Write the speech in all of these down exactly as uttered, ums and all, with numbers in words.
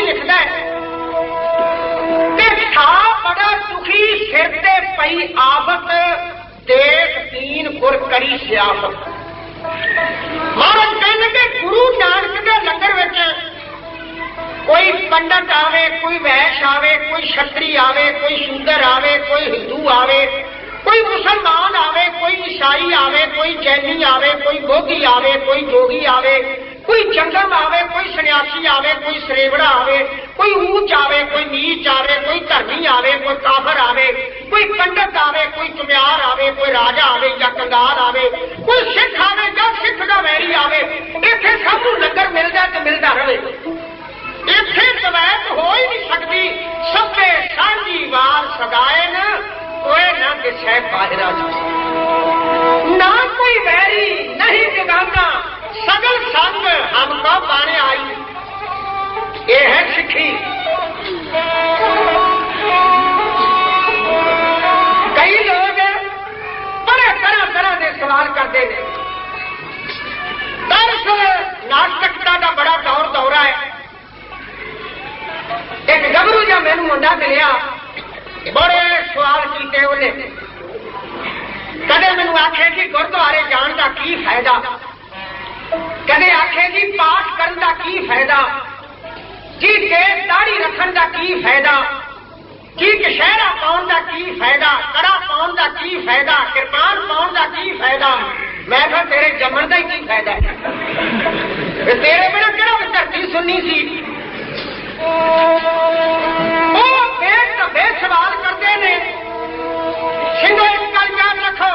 लिखता है था बड़ा दुखी सिर ते पई आफत देख तीन गुर करी सियाफत। महाराज कहने के गुरु नानक के लंगर विच कोई पंडित आवे, कोई वैश्य आवे, कोई क्षत्रिय आवे, कोई शूद्र आवे, कोई हिंदू आवे, कोई मुसलमान आवे, कोई ईसाई आवे, कोई जैनी आवे, कोई बोधी आवे, कोई जोगी आवे, कोई जंगम आवे, कोई सन्यासी आवे, कोई सरेवड़ा आवे, कोई ऊंच आवे, कोई नीच आवे, कोई धर्मी आवे, कोई काफर आवे, कोई पंडित आवे, कोई चुम्यार आवे, कोई राजा आवे या कंगाल आवे, कोई सिख आवे या सिख का वैरी आवे। इत्थे सबू लंगर मिलता तो मिलता रहे। इत्थे कवैत हो ही नहीं सकती। सभे सांझी वार सदाए न कोई न दिशे बाहरा ना कोई वैरी नहीं जगाना सगल संग हमको बाणे आई। ये है सिक्खी। कई लोग बड़े तरह तरह के सवाल करते हैं। दरअसल नास्तिकता का बड़ा दौर दौरा है। एक गबरू जहा मैनू मुंडा मिलिया, बड़े सवाल किए उन्हें। कदे मैनू आखे कि गुरुद्वारे जाने का की फायदा, कदे आखे जी पाठ करने का की फायदा, जी देश दाढ़ी रखने का की फायदा, जी कशहरा पाने का की फायदा, कड़ा पाने का की फायदा, कृपान पाने का की फायदा। मैं कहा तेरे जमन का ही की फायदा है, तेरे बिना केड़ा धरती सुननी सी। वो बेट तो बेट सवाल करते ने। सिंधो एक गल याद रखो,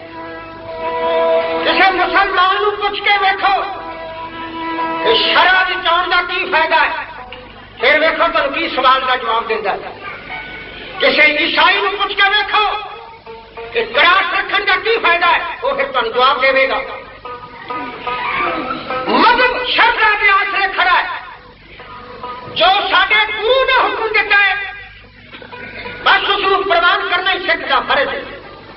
किसी मुसलमान को पूछ के वेखो कि शराब चाउन का की फायदा है, फिर वेखो तुम की सवाल का जवाब देता है। किसी ईसाई को पूछ के वेखो कि ग्रास रखने का की फायदा है, वो फिर तुम जवाब देगा। मजहब श्रद्धा के आश्रय खड़ा है। जो साडे गुरु ने हुक्म दिता है बस उसको प्रवान करना ही सिख का फर्ज है।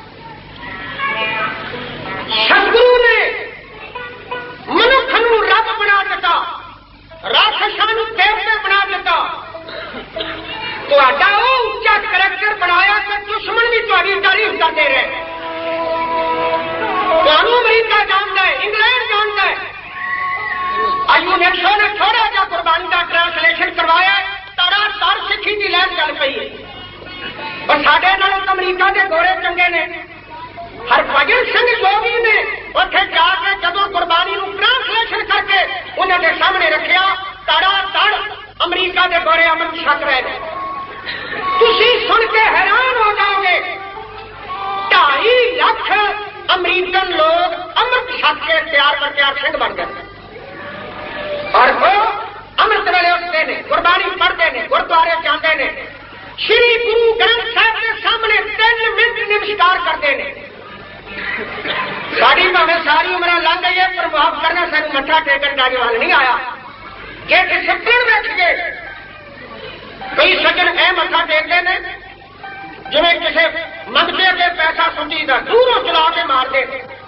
सतगुरु ने मनुख नूं रब बना दिता, राक्षसां नूं देवते बना दिता, तुहाडा वो उच्चा करैक्टर बनाया कि दुश्मन भी तुहाडी तारीफ करते रहे। तुहानूं अमरीका जानता है, इंग्लैंड जानता है। यूनेस्को ने थोड़ा जा कुर्बानी का ट्रांसलेशन करवाया, तड़ा तर सिक्खी की लहर चल पई है। और साडे नालों अमरीका के गोरे चंगे ने। हरभजन सिंह योगी ने उत्थे जाके जदों कुर्बानी नूं ट्रांसलेशन करके उन्होंने सामने रखिया, तड़ा तड़ अमरीका के गोरे अमृत छक रहे। तुसी सुन के हैरान हो जाओगे, ढाई लख अमरीकन लोग अमृत छक के तैयार पर तैयार सिंह बन गए। और वो अमृत वेले उठते ने, कुर्बानी पढ़ते ने, गुरुद्वारे जाते ने, श्री गुरु ग्रंथ साहब के सामने तीन मिनट नमस्कार करते ने। साड़ी भावें सारी उम्र लंघ गई है, प्रभाव करना सानू मत्था टेकन का जवान नहीं आया। जे डिसिप्लिन बैठ गए, कई सज्जन ए मत्था टेकते ने जिवें किसी मंगते अगे पैसा सुंजीदा दूरों चला के मारते।